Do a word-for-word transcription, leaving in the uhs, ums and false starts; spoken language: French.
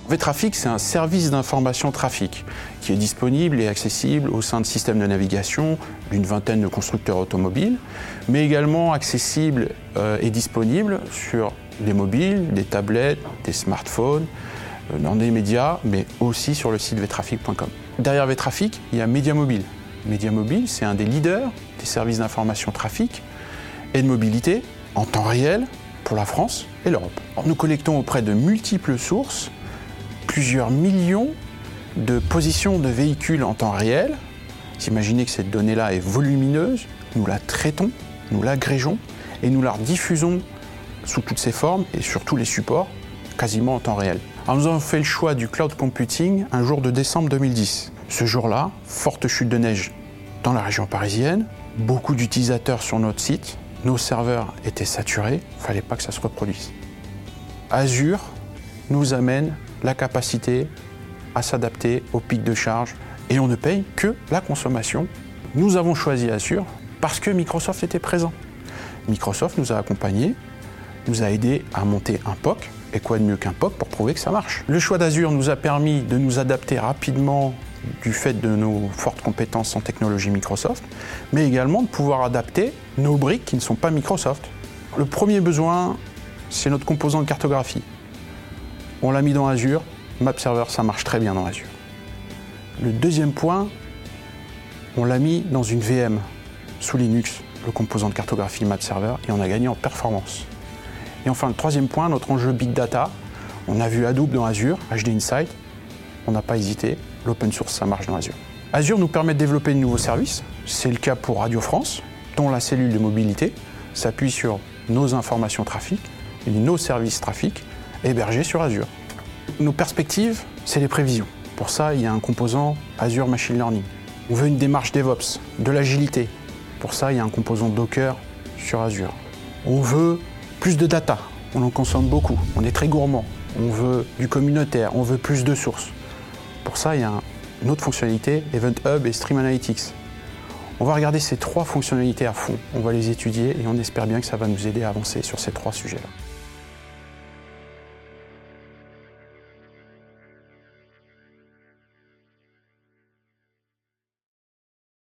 vTraffic, c'est un service d'information trafic qui est disponible et accessible au sein de systèmes de navigation d'une vingtaine de constructeurs automobiles, mais également accessible euh, et disponible sur des mobiles, des tablettes, des smartphones, euh, dans des médias, mais aussi sur le site vtraffic point com. Derrière vTraffic, il y a Mediamobile. Mediamobile, c'est un des leaders des services d'information trafic et de mobilité en temps réel pour la France et l'Europe. Nous collectons auprès de multiples sources plusieurs millions de positions de véhicules en temps réel. Vous imaginez que cette donnée-là est volumineuse, nous la traitons, nous l'agrégeons et nous la diffusons sous toutes ses formes et sur tous les supports, quasiment en temps réel. Alors nous avons fait le choix du cloud computing un jour de décembre deux mille dix. Ce jour-là, forte chute de neige dans la région parisienne, beaucoup d'utilisateurs sur notre site, nos serveurs étaient saturés, il ne fallait pas que ça se reproduise. Azure nous amène la capacité à s'adapter aux pics de charge et on ne paye que la consommation. Nous avons choisi Azure parce que Microsoft était présent. Microsoft nous a accompagnés, nous a aidés à monter un P O C, et quoi de mieux qu'un P O C pour prouver que ça marche. Le choix d'Azure nous a permis de nous adapter rapidement du fait de nos fortes compétences en technologie Microsoft, mais également de pouvoir adapter nos briques qui ne sont pas Microsoft. Le premier besoin, c'est notre composant de cartographie. On l'a mis dans Azure, MapServer, ça marche très bien dans Azure. Le deuxième point, on l'a mis dans une V M sous Linux, le composant de cartographie MapServer, et on a gagné en performance. Et enfin, le troisième point, notre enjeu Big Data, on a vu Hadoop dans Azure, H D Insight, on n'a pas hésité, l'open source, ça marche dans Azure. Azure nous permet de développer de nouveaux services, c'est le cas pour Radio France, dont la cellule de mobilité s'appuie sur nos informations trafic et nos services trafic hébergés sur Azure. Nos perspectives, c'est les prévisions. Pour ça, il y a un composant Azure Machine Learning. On veut une démarche DevOps, de l'agilité. Pour ça, il y a un composant Docker sur Azure. On veut plus de data, on en consomme beaucoup, on est très gourmand. On veut du communautaire, on veut plus de sources. Pour ça, il y a un, une autre fonctionnalité, Event Hub et Stream Analytics. On va regarder ces trois fonctionnalités à fond, on va les étudier et on espère bien que ça va nous aider à avancer sur ces trois sujets-là.